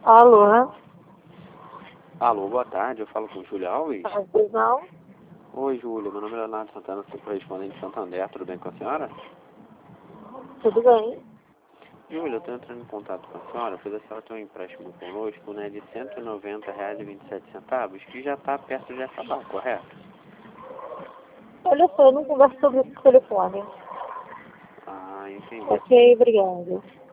Alô, né? Alô, boa tarde, eu falo com o Júlio Alves. Pois não? Oi, Júlio, meu nome é Leonardo Santana, sou correspondente de Santander, tudo bem com a senhora? Tudo bem? Júlio, eu estou entrando em contato com a senhora, pois a senhora tem um empréstimo conosco, né, de R$ 190,27, que já está perto de acabar, correto? Olha só, eu não converso sobre esse telefone. Ah, entendi. Ok, obrigada.